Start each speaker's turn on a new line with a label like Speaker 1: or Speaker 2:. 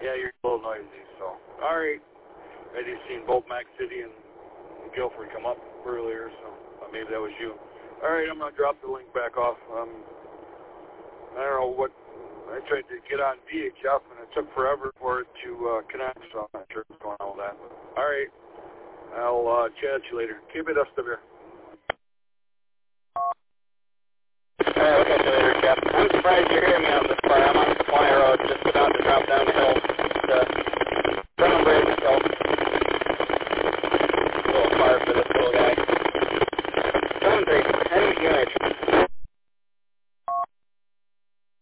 Speaker 1: Yeah, you're a little noisy, so. All right. I just seen both Mac City and Guilford come up earlier, so maybe that was you. All right, I'm going to drop the link back off. I don't know what, I tried to get on VHF, and it took forever for it to connect, so I'm not sure what's going on with that. All right, I'll chat you later. Keep it up there.
Speaker 2: All right, I'll catch you later, Cap. I'm surprised you're hearing me on this part. I'm on the supply road, just about to drop down the hill.